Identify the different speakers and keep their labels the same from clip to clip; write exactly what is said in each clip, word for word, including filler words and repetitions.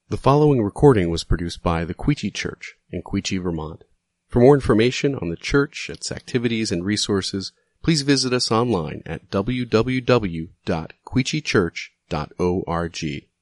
Speaker 1: The following recording was produced by the Quechee Church in Quechee, Vermont. For more information on the church, its activities, and resources, please visit us online at w w w dot quechee church dot org.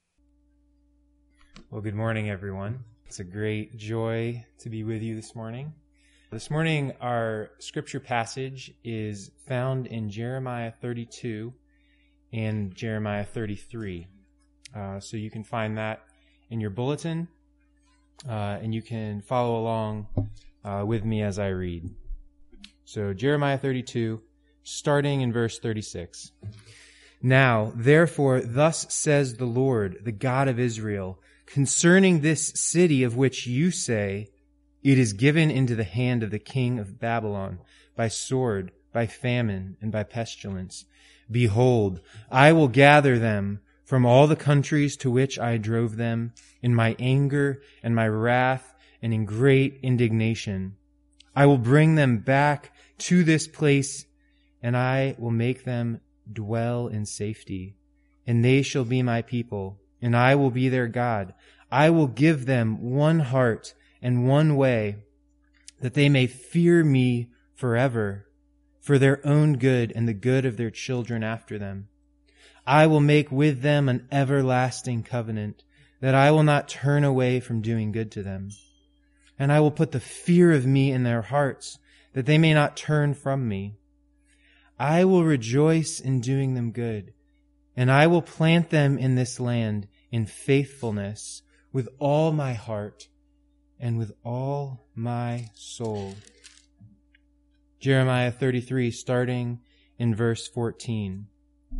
Speaker 2: Well, good morning, everyone. It's a great joy to be with you this morning. This morning, our scripture passage is found in Jeremiah thirty-two and Jeremiah thirty-three. Uh, so you can find that in your bulletin, uh, and you can follow along uh, with me as I read. So Jeremiah thirty-two, starting in verse thirty-six. Now, therefore, thus says the Lord, the God of Israel, concerning this city of which you say, it is given into the hand of the king of Babylon by sword, by famine, and by pestilence. Behold, I will gather them from all the countries to which I drove them in my anger and my wrath and in great indignation. I will bring them back to this place, and I will make them dwell in safety. And they shall be my people, and I will be their God. I will give them one heart and one way, that they may fear me forever, for their own good and the good of their children after them. I will make with them an everlasting covenant, that I will not turn away from doing good to them. And I will put the fear of me in their hearts, that they may not turn from me. I will rejoice in doing them good, and I will plant them in this land in faithfulness with all my heart and with all my soul. Jeremiah thirty-three, starting in verse fourteen.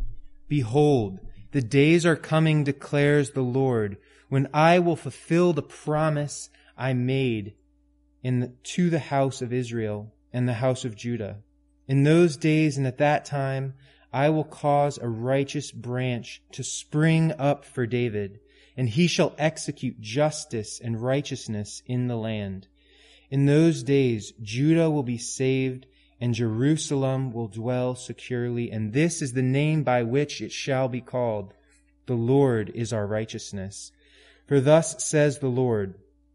Speaker 2: Behold, the days are coming, declares the Lord, when I will fulfill the promise I made in the, to the house of Israel and the house of Judah. In those days and at that time, I will cause a righteous branch to spring up for David, and he shall execute justice and righteousness in the land. In those days, Judah will be saved, and Jerusalem will dwell securely, and this is the name by which it shall be called. The Lord is our righteousness. For thus says the Lord,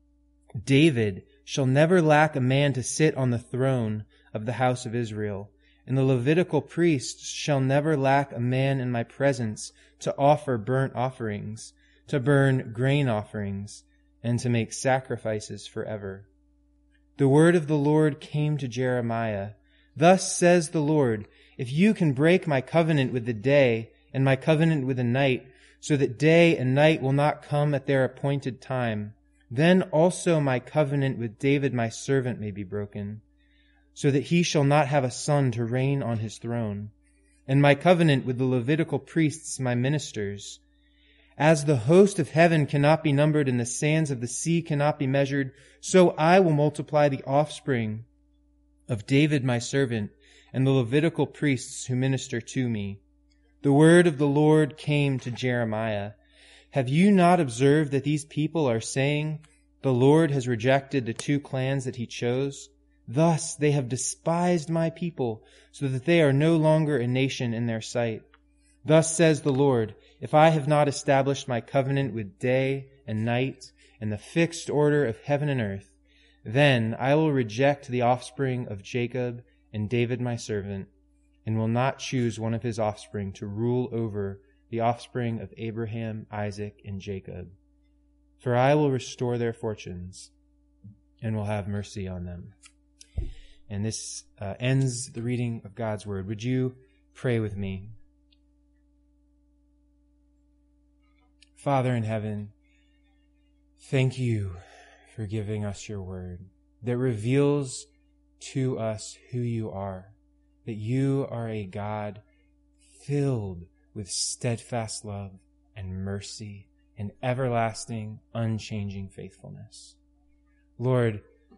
Speaker 2: David shall never lack a man to sit on the throne of the house of Israel, and the Levitical priests shall never lack a man in my presence to offer burnt offerings, to burn grain offerings, and to make sacrifices forever. The word of the Lord came to Jeremiah. Thus says the Lord, if you can break my covenant with the day and my covenant with the night, so that day and night will not come at their appointed time, then also my covenant with David my servant may be broken, so that he shall not have a son to reign on his throne, and my covenant with the Levitical priests my ministers. As the host of heaven cannot be numbered and the sands of the sea cannot be measured, so I will multiply the offspring of David my servant and the Levitical priests who minister to me. The word of the Lord came to Jeremiah. Have you not observed that these people are saying, the Lord has rejected the two clans that he chose? Thus they have despised my people, so that they are no longer a nation in their sight. Thus says the Lord, if I have not established my covenant with day and night and the fixed order of heaven and earth, then I will reject the offspring of Jacob and David my servant, and will not choose one of his offspring to rule over the offspring of Abraham, Isaac, and Jacob. For I will restore their fortunes, and will have mercy on them. And this uh, ends the reading of God's word. Would you pray with me? Father in heaven, thank you for giving us your word that reveals to us who you are, that you are a God filled with steadfast love and mercy and everlasting, unchanging faithfulness. Lord,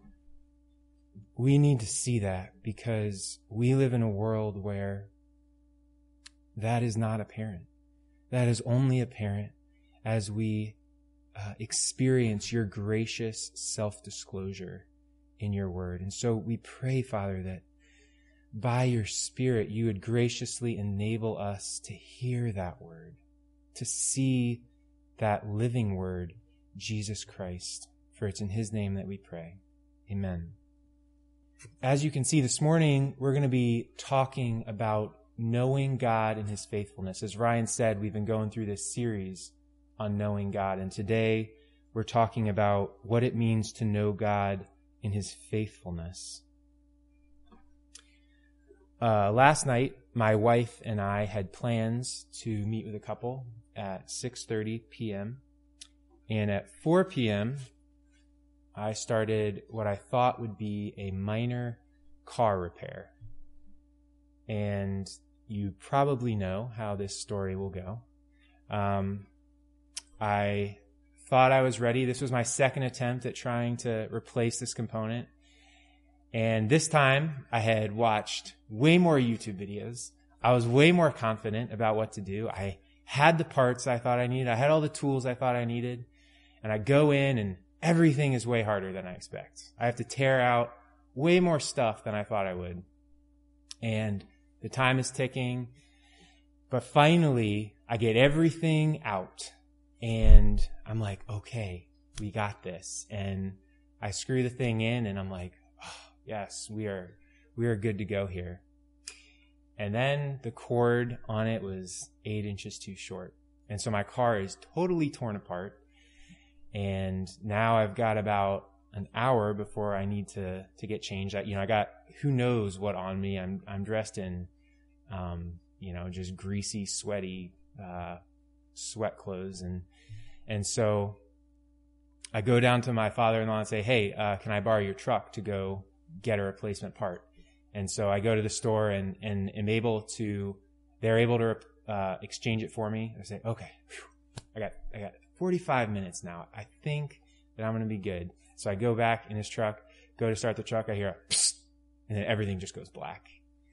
Speaker 2: we need to see that because we live in a world where that is not apparent. That is only apparent as we uh, experience your gracious self-disclosure in your word. And so we pray, Father, that by your Spirit, you would graciously enable us to hear that word, to see that living word Jesus Christ. For it's in his name that we pray. Amen. As you can see, this morning, we're going to be talking about knowing God and his faithfulness. As Ryan said, we've been going through this series on knowing God, and today we're talking about what it means to know God in his faithfulness. Uh, last night, my wife and I had plans to meet with a couple at six thirty p.m. And at four p.m., I started what I thought would be a minor car repair. And you probably know how this story will go. Um, I thought I was ready. This was my second attempt at trying to replace this component. And this time I had watched way more YouTube videos. I was way more confident about what to do. I had the parts I thought I needed. I had all the tools I thought I needed. And I go in and everything is way harder than I expect. I have to tear out way more stuff than I thought I would. And the time is ticking. But finally, I get everything out. And I'm like, okay, we got this. And I screw the thing in and I'm like, oh, yes, we are, we are good to go here. And then the cord on it was eight inches too short. And so my car is totally torn apart. And now I've got about an hour before I need to, to get changed. I, you know, I got who knows what on me. I'm, I'm dressed in, um, you know, just greasy, sweaty, uh, sweat clothes. And, and so I go down to my father-in-law and say, hey, uh, can I borrow your truck to go get a replacement part? And so I go to the store and, and am able to, they're able to, uh, exchange it for me. I say, okay, whew, I got, I got forty-five minutes now. I think that I'm going to be good. So I go back in his truck, go to start the truck. I hear a psst, and then everything just goes black.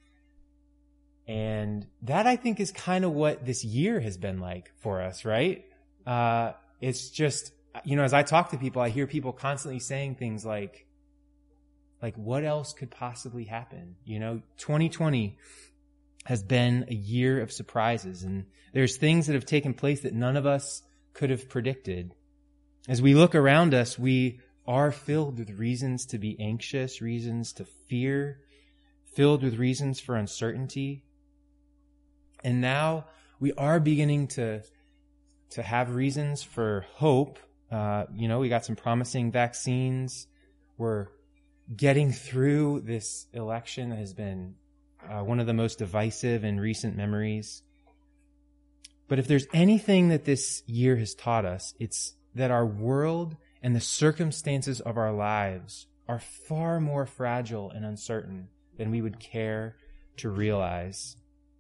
Speaker 2: And that, I think, is kind of what this year has been like for us, right? Uh, it's just, you know, as I talk to people, I hear people constantly saying things like, like, what else could possibly happen? You know, twenty twenty has been a year of surprises, and there's things that have taken place that none of us could have predicted. As we look around us, we are filled with reasons to be anxious, reasons to fear, filled with reasons for uncertainty. And now we are beginning to, to have reasons for hope. Uh, you know, we got some promising vaccines. We're getting through this election that has been uh, one of the most divisive in recent memories. But if there's anything that this year has taught us, it's that our world and the circumstances of our lives are far more fragile and uncertain than we would care to realize.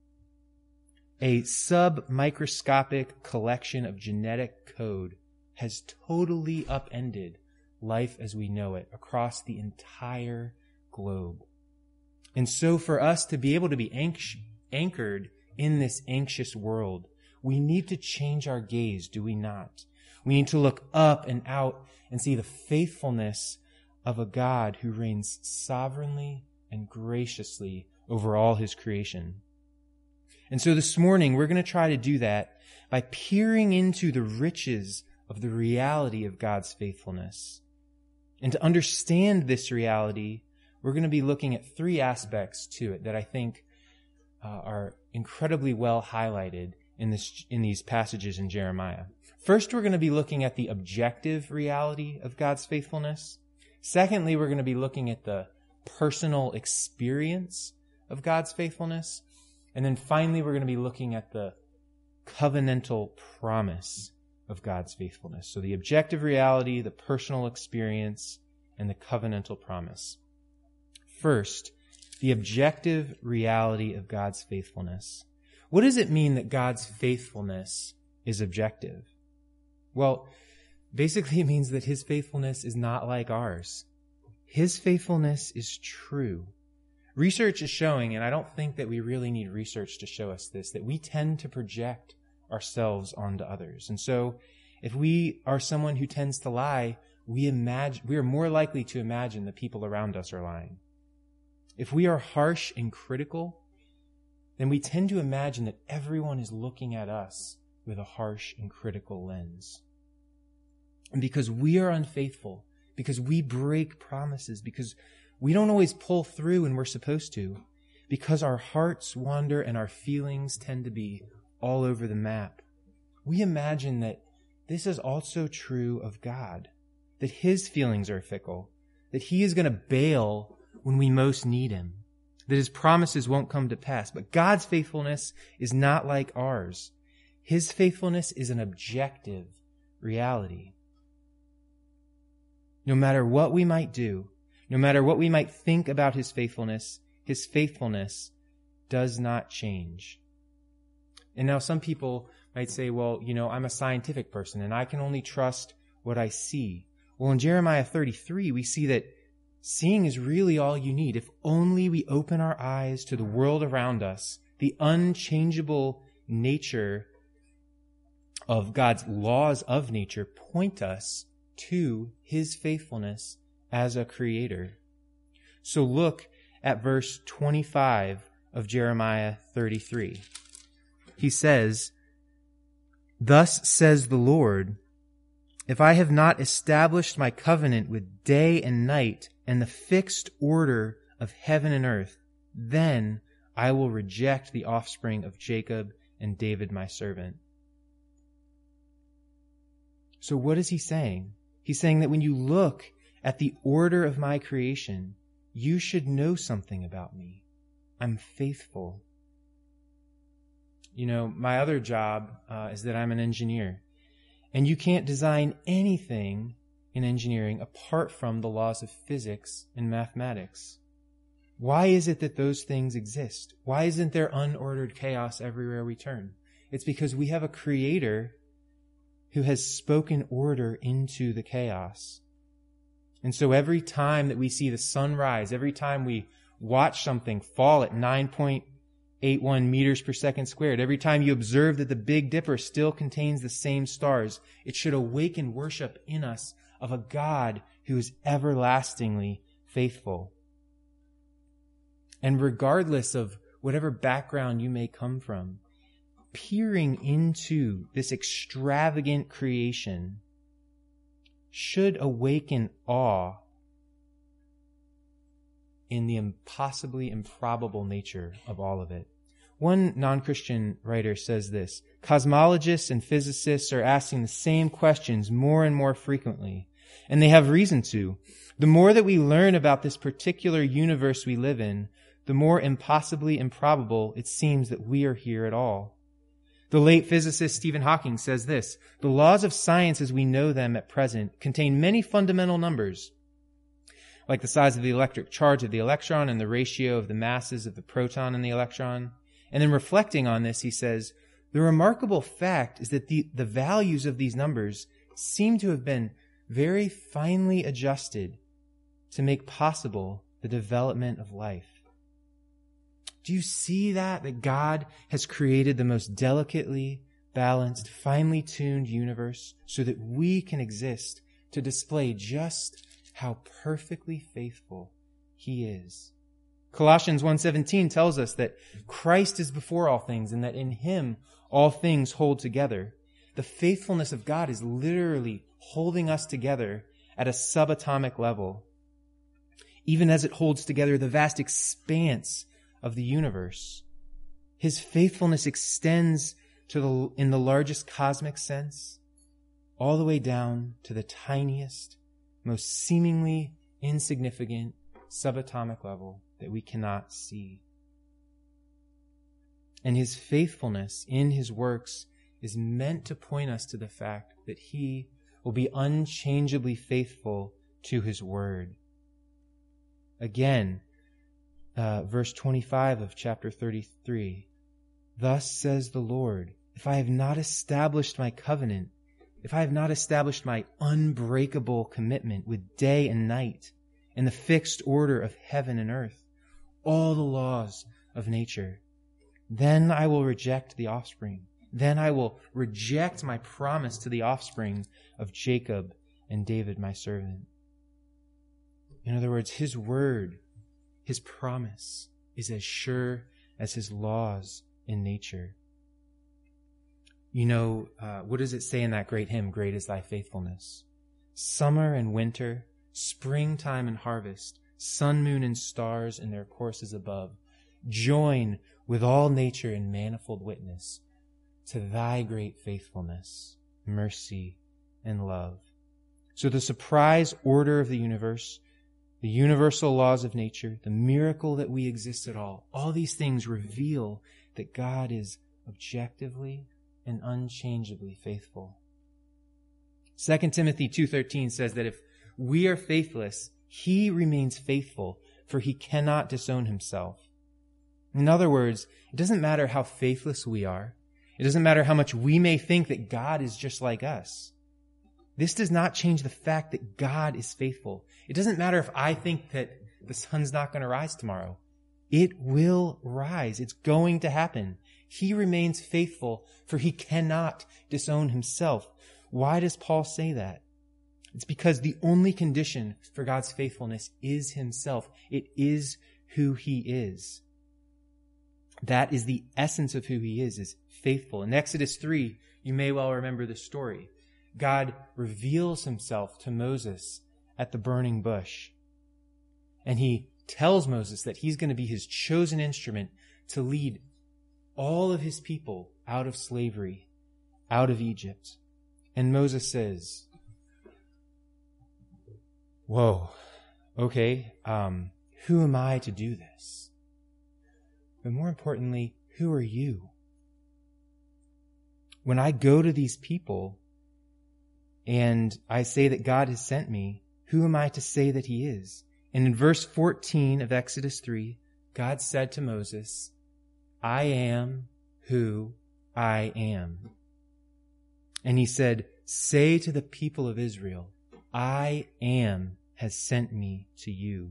Speaker 2: A sub-microscopic collection of genetic code has totally upended life as we know it across the entire globe. And so for us to be able to be anx- anchored in this anxious world, we need to change our gaze, do we not? We need to look up and out and see the faithfulness of a God who reigns sovereignly and graciously over all his creation. And so this morning, we're going to try to do that by peering into the riches of the reality of God's faithfulness. And to understand this reality, we're going to be looking at three aspects to it that I think uh, are incredibly well highlighted in this, in these passages in Jeremiah. First, we're going to be looking at the objective reality of God's faithfulness. Secondly, we're going to be looking at the personal experience of God's faithfulness. And then finally, we're going to be looking at the covenantal promise of God's faithfulness. So the objective reality, the personal experience, and the covenantal promise. First, the objective reality of God's faithfulness. What does it mean that God's faithfulness is objective? Well, basically it means that his faithfulness is not like ours. His faithfulness is true. Research is showing, and I don't think that we really need research to show us this, that we tend to project ourselves onto others. And so if we are someone who tends to lie, we imagine, we are more likely to imagine the people around us are lying. If we are harsh and critical, then we tend to imagine that everyone is looking at us with a harsh and critical lens. And because we are unfaithful, because we break promises, because we don't always pull through when we're supposed to, because our hearts wander and our feelings tend to be all over the map, we imagine that this is also true of God, that his feelings are fickle, that he is going to bail when we most need him, that his promises won't come to pass. But God's faithfulness is not like ours. His faithfulness is an objective reality. No matter what we might do, no matter what we might think about his faithfulness, his faithfulness does not change. And now some people might say, well, you know, I'm a scientific person and I can only trust what I see. Well, in Jeremiah thirty-three, we see that seeing is really all you need. If only we open our eyes to the world around us, the unchangeable nature of God's laws of nature point us to his faithfulness as a creator. So look at verse twenty-five of Jeremiah thirty-three. He says, "Thus says the Lord, if I have not established my covenant with day and night and the fixed order of heaven and earth, then I will reject the offspring of Jacob and David my servant." So what is he saying? He's saying that when you look at the order of my creation, you should know something about me. I'm faithful. You know, my other job uh, is that I'm an engineer. And you can't design anything in engineering apart from the laws of physics and mathematics. Why is it that those things exist? Why isn't there unordered chaos everywhere we turn? It's because we have a creator who has spoken order into the chaos. And so every time that we see the sun rise, every time we watch something fall at nine point eight one meters per second squared, every time you observe that the Big Dipper still contains the same stars, it should awaken worship in us of a God who is everlastingly faithful. And regardless of whatever background you may come from, peering into this extravagant creation should awaken awe in the impossibly improbable nature of all of it. One non-Christian writer says this: cosmologists and physicists are asking the same questions more and more frequently, and they have reason to. The more that we learn about this particular universe we live in, the more impossibly improbable it seems that we are here at all. The late physicist Stephen Hawking says this: the laws of science as we know them at present contain many fundamental numbers, like the size of the electric charge of the electron and the ratio of the masses of the proton and the electron. And then reflecting on this, he says, the remarkable fact is that the, the values of these numbers seem to have been very finely adjusted to make possible the development of life. Do you see that? That God has created the most delicately balanced, finely tuned universe so that we can exist to display just how perfectly faithful he is. Colossians one seventeen tells us that Christ is before all things and that in him all things hold together. The faithfulness of God is literally holding us together at a subatomic level, even as it holds together the vast expanse of the universe. His faithfulness extends to the, in the largest cosmic sense, all the way down to the tiniest, most seemingly insignificant subatomic level that we cannot see. And his faithfulness in his works is meant to point us to the fact that he will be unchangeably faithful to his word. Again, uh, verse twenty-five of chapter thirty-three, "Thus says the Lord, if I have not established my covenant, if I have not established my unbreakable commitment with day and night and the fixed order of heaven and earth, all the laws of nature, then I will reject the offspring. Then I will reject my promise to the offspring of Jacob and David my servant." In other words, his word, his promise, is as sure as his laws in nature. You know, uh, what does it say in that great hymn, "Great is thy faithfulness"? summer and winter, springtime and harvest, sun, moon, and stars in their courses above, join with all nature in manifold witness to thy great faithfulness, mercy, and love. So the surprise order of the universe, the universal laws of nature, the miracle that we exist at all, all these things reveal that God is objectively and unchangeably faithful. Second Timothy two thirteen says that if we are faithless, he remains faithful, for he cannot disown himself. In other words, it doesn't matter how faithless we are. It doesn't matter how much we may think that God is just like us. This does not change the fact that God is faithful. It doesn't matter if I think that the sun's not going to rise tomorrow. It will rise. It's going to happen. He remains faithful, for he cannot disown himself. Why does Paul say that? It's because the only condition for God's faithfulness is himself. It is who he is. That is the essence of who he is, is faithful. In Exodus three, you may well remember the story. God reveals himself to Moses at the burning bush. And he tells Moses that he's going to be his chosen instrument to lead all of his people out of slavery, out of Egypt. And Moses says, whoa, okay, um, who am I to do this? But more importantly, who are you? When I go to these people and I say that God has sent me, who am I to say that he is? And in verse fourteen of Exodus three, God said to Moses, I am who I am. And he said, say to the people of Israel, I am has sent me to you.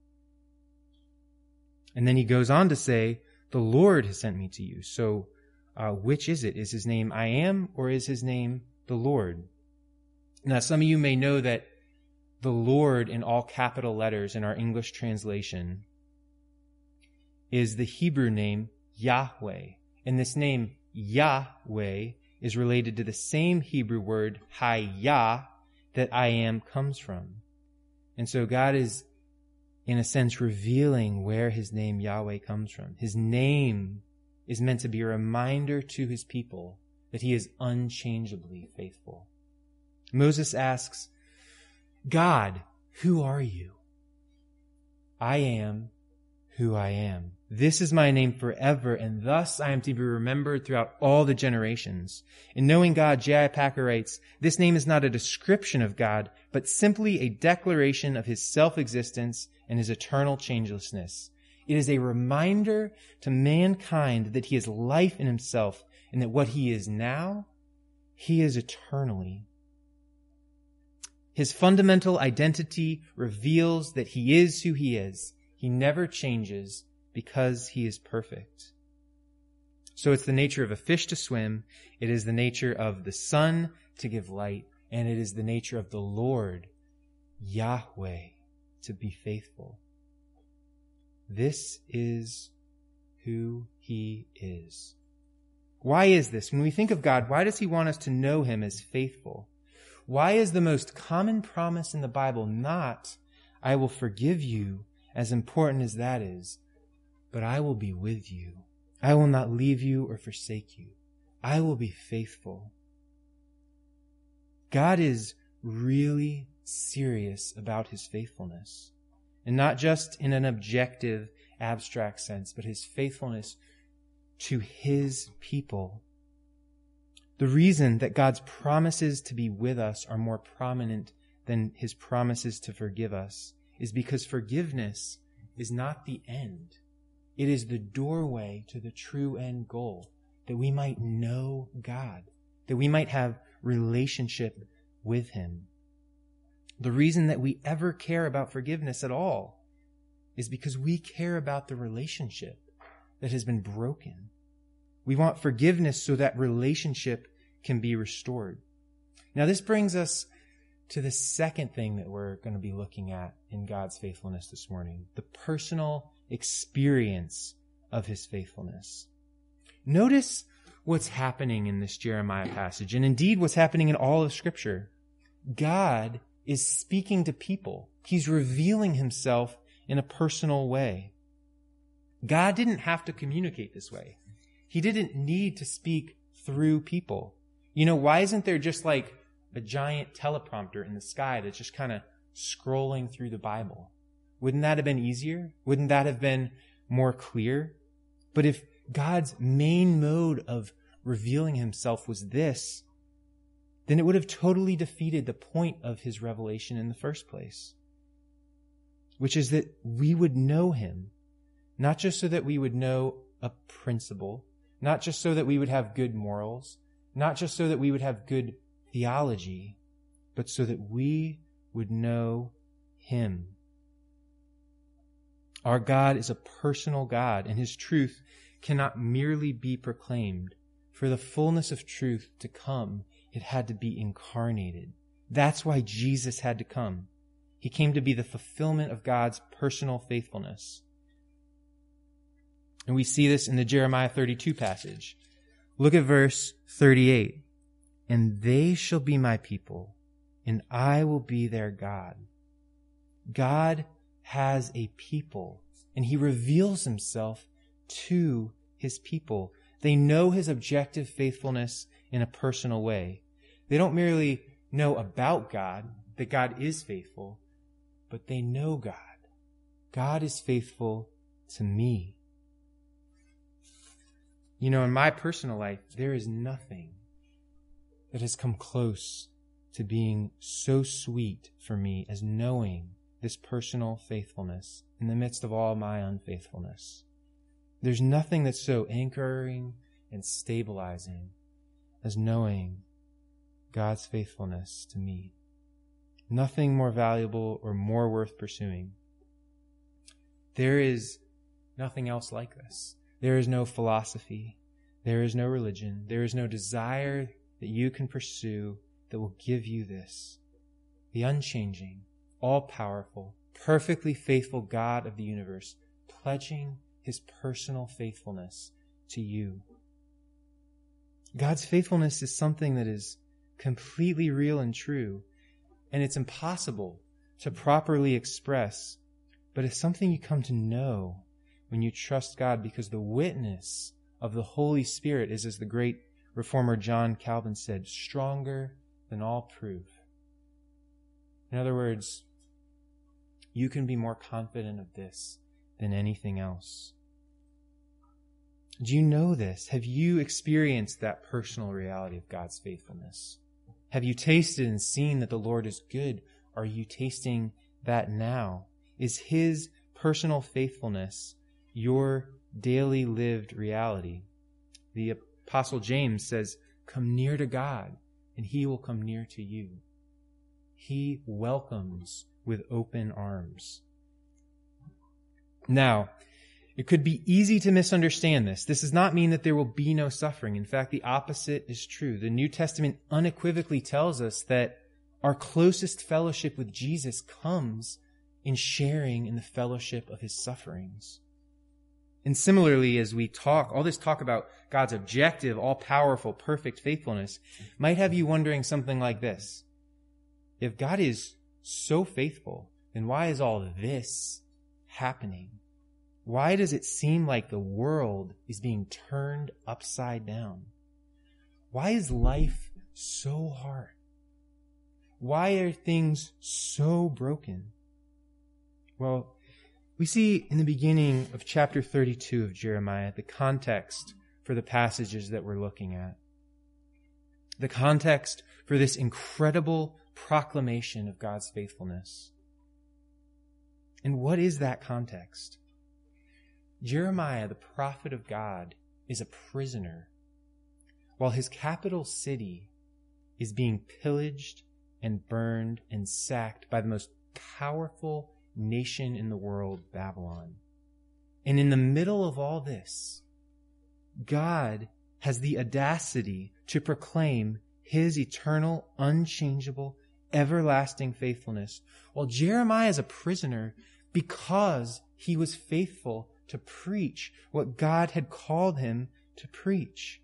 Speaker 2: And then he goes on to say, the Lord has sent me to you. So uh, which is it? Is his name I am, or is his name the Lord? Now, some of you may know that the Lord in all capital letters in our English translation is the Hebrew name Yahweh. And this name Yahweh is related to the same Hebrew word Hayah that I am comes from. And so God is, in a sense, revealing where his name Yahweh comes from. His name is meant to be a reminder to his people that he is unchangeably faithful. Moses asks, God, who are you? I am who I am. This is my name forever, and thus I am to be remembered throughout all the generations. In knowing God, J I. Packer writes, this name is not a description of God, but simply a declaration of his self-existence and his eternal changelessness. It is a reminder to mankind that he is life in himself, and that what he is now, he is eternally. His fundamental identity reveals that he is who he is. He never changes because he is perfect. So it's the nature of a fish to swim, it is the nature of the sun to give light, and it is the nature of the Lord, Yahweh, to be faithful. This is who he is. Why is this? When we think of God, why does he want us to know him as faithful? Why is the most common promise in the Bible not, I will forgive you, as important as that is, but I will be with you. I will not leave you or forsake you. I will be faithful. God is really serious about his faithfulness. And not just in an objective, abstract sense, but his faithfulness to his people. The reason that God's promises to be with us are more prominent than his promises to forgive us is because forgiveness is not the end. It is the doorway to the true end goal, that we might know God, that we might have relationship with him. The reason that we ever care about forgiveness at all is because we care about the relationship that has been broken. We want forgiveness so that relationship can be restored. Now, this brings us to the second thing that we're going to be looking at in God's faithfulness this morning, the personal experience of his faithfulness. Notice what's happening in this Jeremiah passage, and indeed what's happening in all of Scripture. God is speaking to people. He's revealing himself in a personal way. God didn't have to communicate this way. He didn't need to speak through people. You know, why isn't there just like a giant teleprompter in the sky that's just kind of scrolling through the Bible? Wouldn't that have been easier? Wouldn't that have been more clear? But if God's main mode of revealing himself was this, then it would have totally defeated the point of his revelation in the first place, which is that we would know him, not just so that we would know a principle, not just so that we would have good morals, not just so that we would have good theology, but so that we would know him. Our God is a personal God, and his truth cannot merely be proclaimed. For the fullness of truth to come, it had to be incarnated. That's why Jesus had to come. He came to be the fulfillment of God's personal faithfulness. And we see this in the Jeremiah thirty-two passage. Look at verse thirty-eight. And they shall be my people, and I will be their God. God has a people, and he reveals himself to his people. They know his objective faithfulness in a personal way. They don't merely know about God, that God is faithful, but they know God. God is faithful to me. You know, in my personal life, there is nothing that has come close to being so sweet for me as knowing this personal faithfulness in the midst of all my unfaithfulness. There's nothing that's so anchoring and stabilizing as knowing God's faithfulness to me. Nothing more valuable or more worth pursuing. There is nothing else like this. There is no philosophy. There is no religion. There is no desire that you can pursue that will give you this. The unchanging, all-powerful, perfectly faithful God of the universe, pledging his personal faithfulness to you. God's faithfulness is something that is completely real and true, and it's impossible to properly express, but it's something you come to know when you trust God, because the witness of the Holy Spirit is, as the great reformer John Calvin said, stronger than all proof. In other words, you can be more confident of this than anything else. Do you know this? Have you experienced that personal reality of God's faithfulness? Have you tasted and seen that the Lord is good? Are you tasting that now? Is his personal faithfulness your daily lived reality? The Apostle James says, come near to God, and he will come near to you. He welcomes with open arms. Now, it could be easy to misunderstand this. This does not mean that there will be no suffering. In fact, the opposite is true. The New Testament unequivocally tells us that our closest fellowship with Jesus comes in sharing in the fellowship of his sufferings. And similarly, as we talk, all this talk about God's objective, all-powerful, perfect faithfulness might have you wondering something like this. If God is so faithful, then why is all this happening? Why does it seem like the world is being turned upside down? Why is life so hard? Why are things so broken? Well, we see in the beginning of chapter thirty-two of Jeremiah the context for the passages that we're looking at. The context for this incredible proclamation of God's faithfulness. And what is that context? Jeremiah, the prophet of God, is a prisoner, while his capital city is being pillaged and burned and sacked by the most powerful nation in the world, Babylon. And in the middle of all this, God has the audacity to proclaim his eternal, unchangeable, everlasting faithfulness, while Jeremiah is a prisoner because he was faithful to preach what God had called him to preach.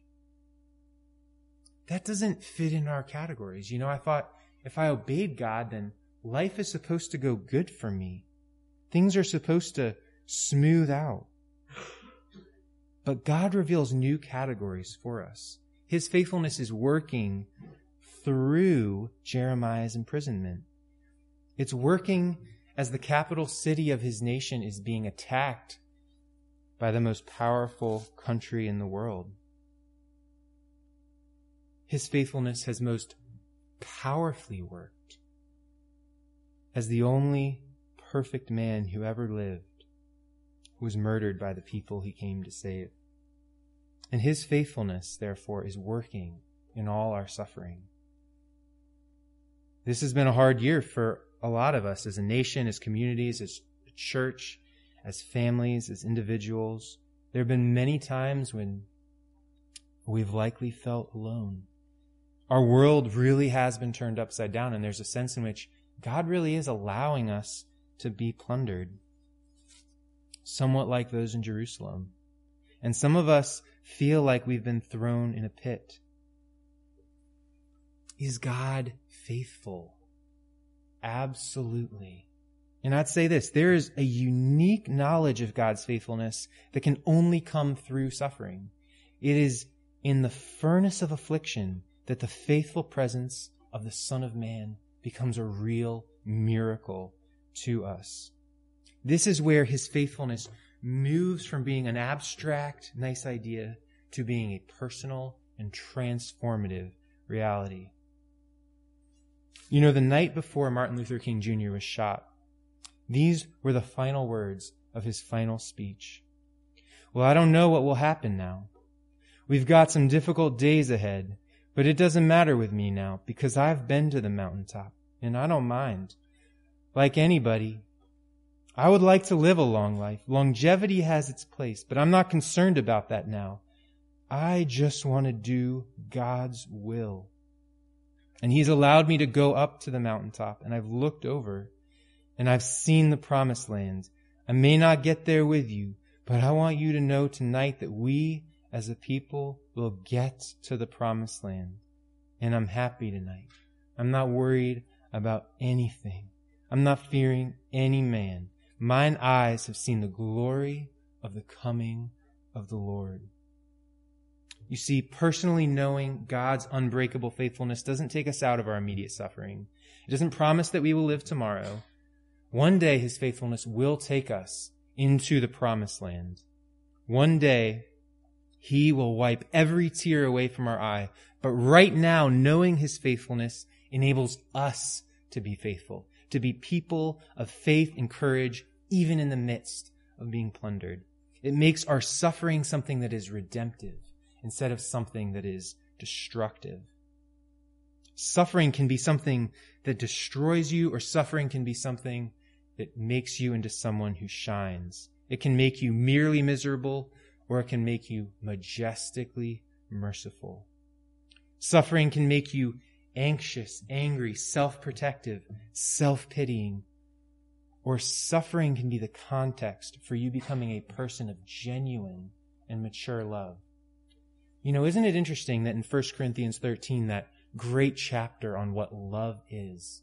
Speaker 2: That doesn't fit in our categories. You know, I thought if I obeyed God, then life is supposed to go good for me. Things are supposed to smooth out. But God reveals new categories for us. His faithfulness is working through Jeremiah's imprisonment. It's working as the capital city of his nation is being attacked by the most powerful country in the world. His faithfulness has most powerfully worked as the only perfect man who ever lived was murdered by the people he came to save. And his faithfulness, therefore, is working in all our suffering. This has been a hard year for a lot of us as a nation, as communities, as a church, as families, as individuals. There have been many times when we've likely felt alone. Our world really has been turned upside down, and there's a sense in which God really is allowing us to be plundered, somewhat like those in Jerusalem. And some of us feel like we've been thrown in a pit. Is God faithful? Absolutely. And I'd say this, there is a unique knowledge of God's faithfulness that can only come through suffering. It is in the furnace of affliction that the faithful presence of the Son of Man becomes a real miracle to us. This is where his faithfulness moves from being an abstract, nice idea to being a personal and transformative reality. You know, the night before Martin Luther King Junior was shot, these were the final words of his final speech. Well, I don't know what will happen now. We've got some difficult days ahead, but it doesn't matter with me now because I've been to the mountaintop and I don't mind. Like anybody, I would like to live a long life. Longevity has its place, but I'm not concerned about that now. I just want to do God's will. And he's allowed me to go up to the mountaintop, and I've looked over, and I've seen the promised land. I may not get there with you, but I want you to know tonight that we as a people will get to the promised land. And I'm happy tonight. I'm not worried about anything. I'm not fearing any man. Mine eyes have seen the glory of the coming of the Lord. You see, personally knowing God's unbreakable faithfulness doesn't take us out of our immediate suffering. It doesn't promise that we will live tomorrow. One day his faithfulness will take us into the promised land. One day he will wipe every tear away from our eye. But right now, knowing his faithfulness enables us to be faithful, to be people of faith and courage, even in the midst of being plundered. It makes our suffering something that is redemptive instead of something that is destructive. Suffering can be something that destroys you, or suffering can be something that makes you into someone who shines. It can make you merely miserable, or it can make you majestically merciful. Suffering can make you anxious, angry, self-protective, self-pitying, or suffering can be the context for you becoming a person of genuine and mature love. You know, isn't it interesting that in First Corinthians thirteen, that great chapter on what love is,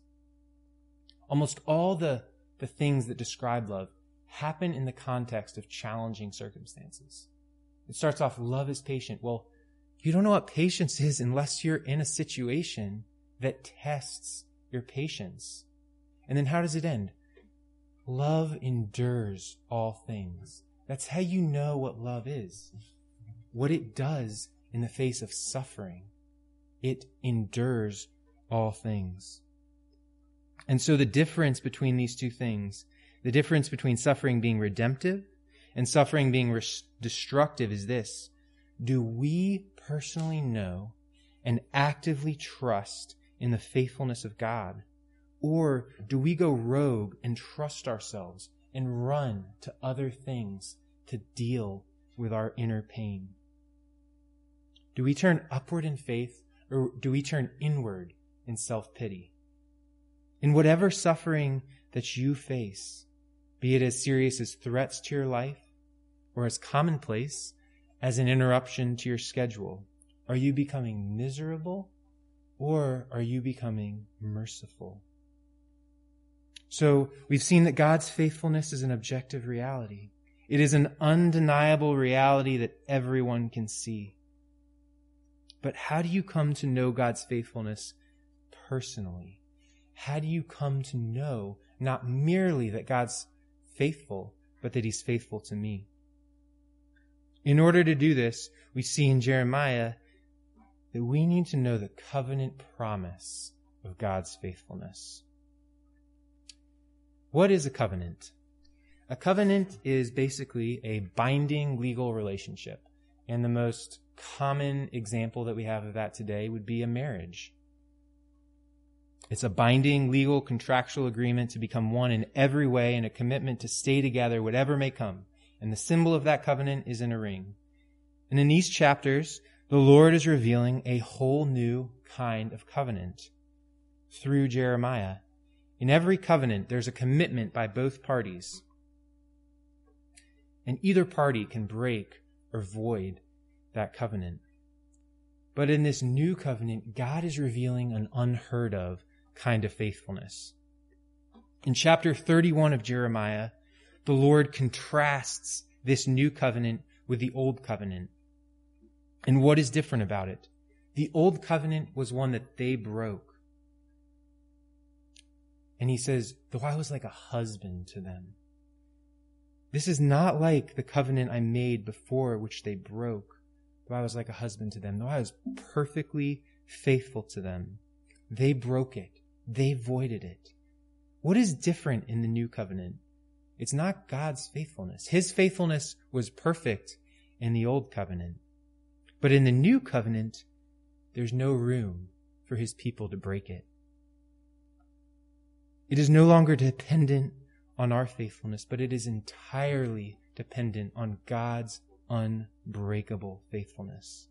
Speaker 2: almost all the, the things that describe love happen in the context of challenging circumstances. It starts off, love is patient. Well, you don't know what patience is unless you're in a situation that tests your patience. And then how does it end? Love endures all things. That's how you know what love is. What it does in the face of suffering. It endures all things. And so the difference between these two things, the difference between suffering being redemptive and suffering being res- destructive is this. Do we personally know and actively trust in the faithfulness of God? Or do we go rogue and trust ourselves and run to other things to deal with our inner pain? Do we turn upward in faith, or do we turn inward in self-pity? In whatever suffering that you face, be it as serious as threats to your life or as commonplace as an interruption to your schedule, are you becoming miserable or are you becoming merciful? So we've seen that God's faithfulness is an objective reality. It is an undeniable reality that everyone can see. But how do you come to know God's faithfulness personally? How do you come to know not merely that God's faithful, but that he's faithful to me? In order to do this, we see in Jeremiah that we need to know the covenant promise of God's faithfulness. What is a covenant? A covenant is basically a binding legal relationship. And the most common example that we have of that today would be a marriage. It's a binding legal contractual agreement to become one in every way and a commitment to stay together whatever may come. And the symbol of that covenant is in a ring. And in these chapters, the Lord is revealing a whole new kind of covenant through Jeremiah. In every covenant, there's a commitment by both parties. And either party can break or void that covenant. But in this new covenant, God is revealing an unheard of kind of faithfulness. In chapter thirty-one of Jeremiah, the Lord contrasts this new covenant with the old covenant. And what is different about it? The old covenant was one that they broke. And he says, though I was like a husband to them. This is not like the covenant I made before, which they broke. Though I was like a husband to them. Though I was perfectly faithful to them. They broke it. They voided it. What is different in the new covenant? It's not God's faithfulness. His faithfulness was perfect in the old covenant. But in the new covenant, there's no room for his people to break it. It is no longer dependent on our faithfulness, but it is entirely dependent on God's unbreakable faithfulness.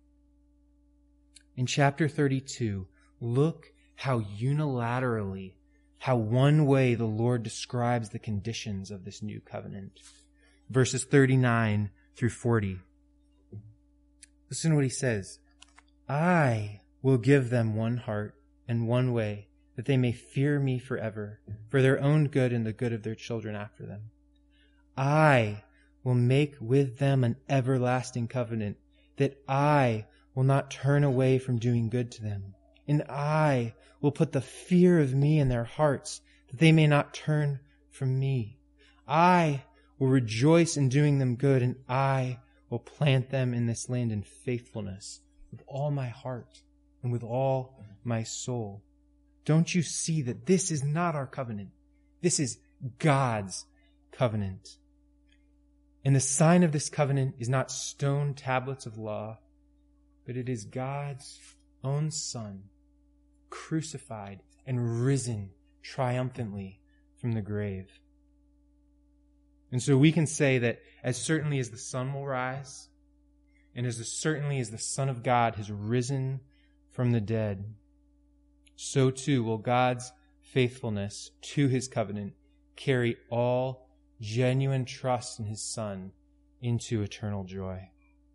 Speaker 2: In chapter thirty-two, look how unilaterally, how one way the Lord describes the conditions of this new covenant. Verses thirty-nine through forty. Listen to what he says. I will give them one heart and one way, that they may fear me forever, for their own good and the good of their children after them. I will make with them an everlasting covenant, that I will not turn away from doing good to them. And I will put the fear of me in their hearts, that they may not turn from me. I will rejoice in doing them good, and I will plant them in this land in faithfulness with all my heart and with all my soul. Don't you see that this is not our covenant? This is God's covenant. And the sign of this covenant is not stone tablets of law, but it is God's own Son, crucified and risen triumphantly from the grave. And so we can say that as certainly as the sun will rise, and as certainly as the Son of God has risen from the dead, so too will God's faithfulness to his covenant carry all genuine trust in his Son into eternal joy.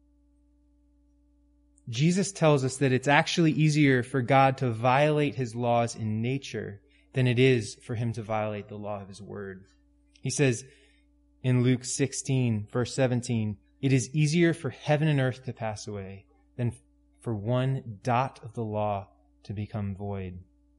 Speaker 2: Jesus tells us that it's actually easier for God to violate his laws in nature than it is for him to violate the law of his word. He says in Luke sixteen, verse seventeen, it is easier for heaven and earth to pass away than for one dot of the law to become void.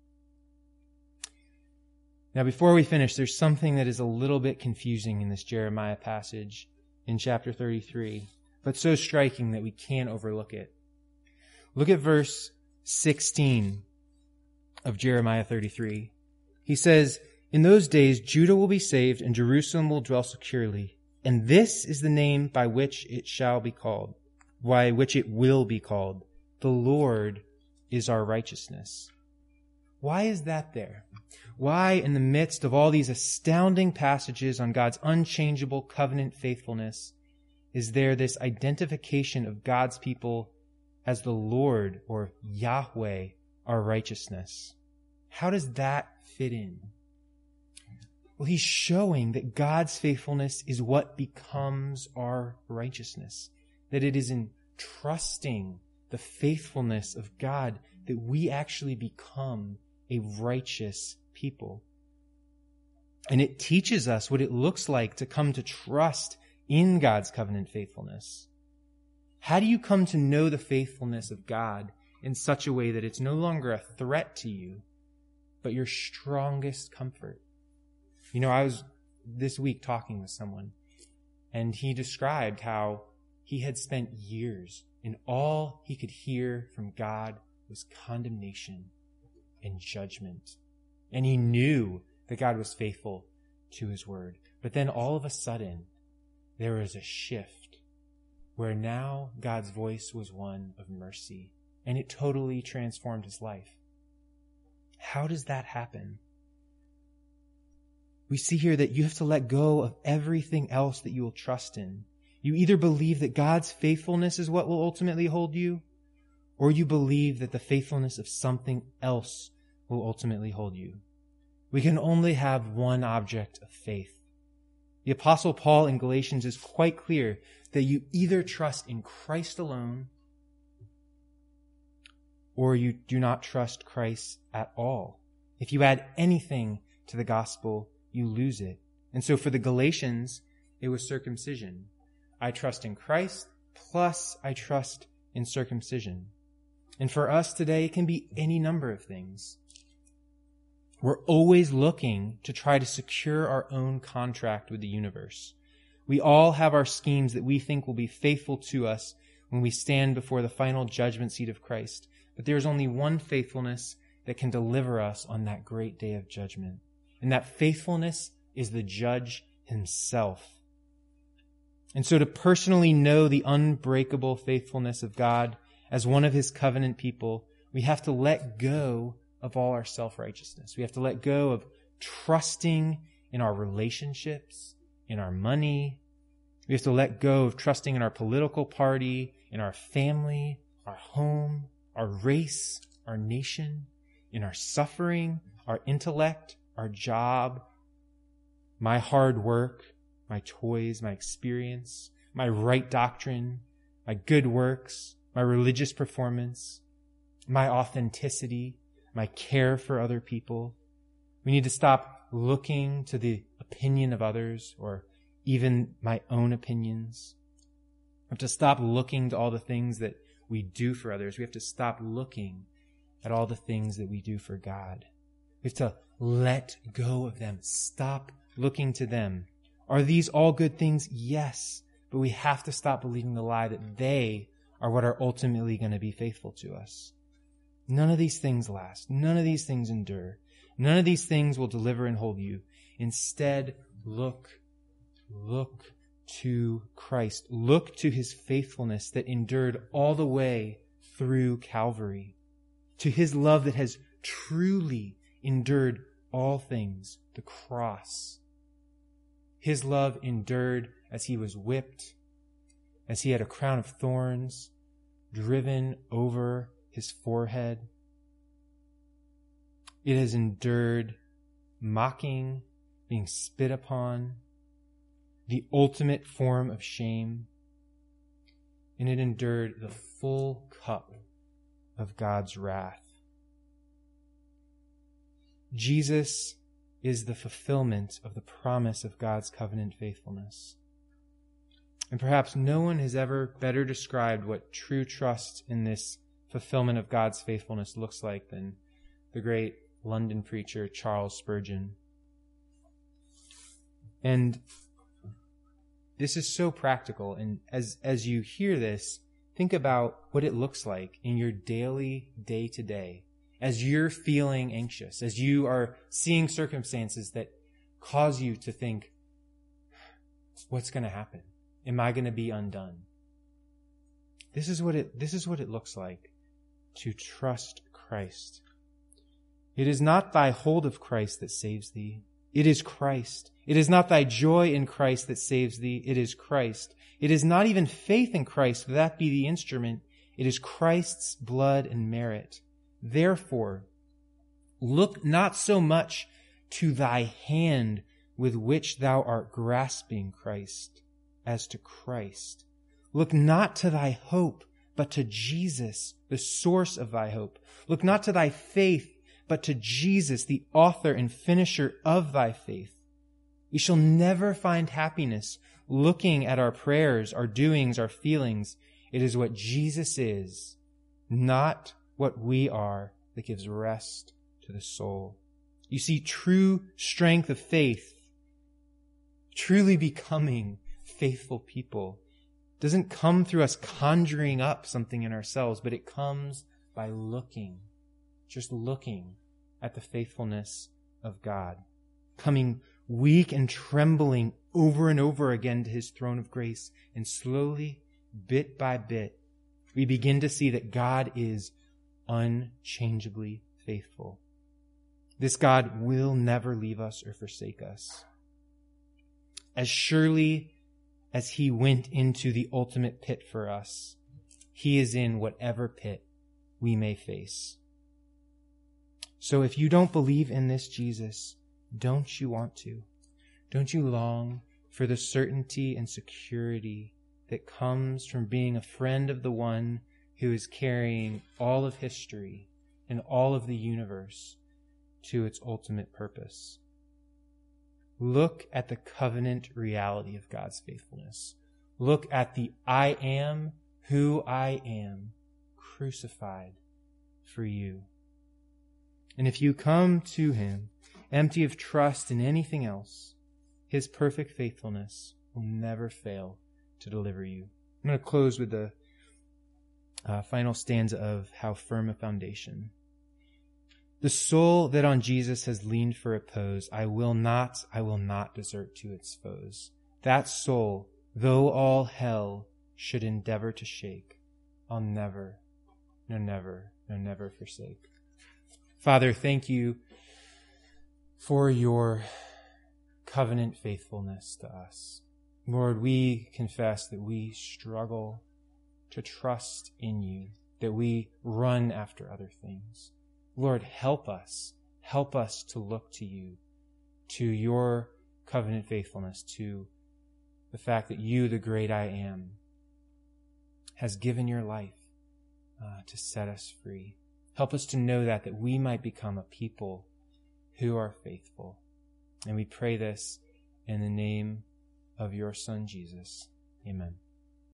Speaker 2: Now, before we finish, there's something that is a little bit confusing in this Jeremiah passage in chapter thirty-three, but so striking that we can't overlook it. Look at verse sixteen of Jeremiah thirty-three. He says, in those days, Judah will be saved and Jerusalem will dwell securely. And this is the name by which it shall be called, by which it will be called. The Lord is our righteousness. Why is that there? Why, in the midst of all these astounding passages on God's unchangeable covenant faithfulness, is there this identification of God's people as the Lord, or Yahweh, our righteousness? How does that fit in? Well, he's showing that God's faithfulness is what becomes our righteousness. That it is in trusting the faithfulness of God that we actually become a righteous people. And it teaches us what it looks like to come to trust in God's covenant faithfulness. How do you come to know the faithfulness of God in such a way that it's no longer a threat to you, but your strongest comfort? You know, I was this week talking with someone, and he described how he had spent years and all he could hear from God was condemnation and judgment. And he knew that God was faithful to his word. But then all of a sudden, there was a shift where now God's voice was one of mercy, and it totally transformed his life. How does that happen? We see here that you have to let go of everything else that you will trust in. You either believe that God's faithfulness is what will ultimately hold you, or you believe that the faithfulness of something else will ultimately hold you. We can only have one object of faith. The Apostle Paul in Galatians is quite clear that you either trust in Christ alone, or you do not trust Christ at all. If you add anything to the gospel, you lose it. And so for the Galatians, it was circumcision. I trust in Christ, plus I trust in circumcision. And for us today, it can be any number of things. We're always looking to try to secure our own contract with the universe. We all have our schemes that we think will be faithful to us when we stand before the final judgment seat of Christ. But there's only one faithfulness that can deliver us on that great day of judgment. And that faithfulness is the judge himself. And so to personally know the unbreakable faithfulness of God as one of his covenant people, we have to let go of all our self-righteousness. We have to let go of trusting in our relationships, in our money. We have to let go of trusting in our political party, in our family, our home, our race, our nation, in our suffering, our intellect, our job, my hard work, my toys, my experience, my right doctrine, my good works, my religious performance, my authenticity, my care for other people. We need to stop looking to the opinion of others or even my own opinions. We have to stop looking to all the things that we do for others. We have to stop looking at all the things that we do for God. We have to let go of them. Stop looking to them. Are these all good things? Yes. But we have to stop believing the lie that they are what are ultimately going to be faithful to us. None of these things last. None of these things endure. None of these things will deliver and hold you. Instead, look, look to Christ. Look to his faithfulness that endured all the way through Calvary. To his love that has truly endured all things, the cross. His love endured as he was whipped, as he had a crown of thorns driven over his forehead. It has endured mocking, being spit upon, the ultimate form of shame, and it endured the full cup of God's wrath. Jesus is the fulfillment of the promise of God's covenant faithfulness. And perhaps no one has ever better described what true trust in this fulfillment of God's faithfulness looks like than the great London preacher Charles Spurgeon. And this is so practical. And as, as you hear this, think about what it looks like in your daily, day-to-day. As you're feeling anxious, as you are seeing circumstances that cause you to think, what's going to happen? Am I going to be undone? This is what it, this is what it looks like to trust Christ. It is not thy hold of Christ that saves thee. It is Christ. It is not thy joy in Christ that saves thee. It is Christ. It is not even faith in Christ, though that be the instrument. It is Christ's blood and merit. Therefore, look not so much to thy hand with which thou art grasping Christ as to Christ. Look not to thy hope, but to Jesus, the source of thy hope. Look not to thy faith, but to Jesus, the author and finisher of thy faith. We shall never find happiness looking at our prayers, our doings, our feelings. It is what Jesus is, not what we are, that gives rest to the soul. You see, true strength of faith, truly becoming faithful people, doesn't come through us conjuring up something in ourselves, but it comes by looking, just looking at the faithfulness of God, coming weak and trembling over and over again to his throne of grace, and slowly, bit by bit, we begin to see that God is unchangeably faithful. This God will never leave us or forsake us. As surely as he went into the ultimate pit for us, he is in whatever pit we may face. So if you don't believe in this Jesus, don't you want to? Don't you long for the certainty and security that comes from being a friend of the one who is carrying all of history and all of the universe to its ultimate purpose? Look at the covenant reality of God's faithfulness. Look at the I am who I am, crucified for you. And if you come to him empty of trust in anything else, his perfect faithfulness will never fail to deliver you. I'm going to close with the uh, final stanza of How Firm a Foundation. The soul that on Jesus has leaned for repose, I will not, I will not desert to its foes. That soul, though all hell should endeavor to shake, I'll never, no never, no never forsake. Father, thank you for your covenant faithfulness to us. Lord, we confess that we struggle to trust in you, that we run after other things. Lord, help us. Help us to look to you, to your covenant faithfulness, to the fact that you, the great I am, has given your life uh, to set us free. Help us to know that, that we might become a people who are faithful. And we pray this in the name of your Son, Jesus. Amen.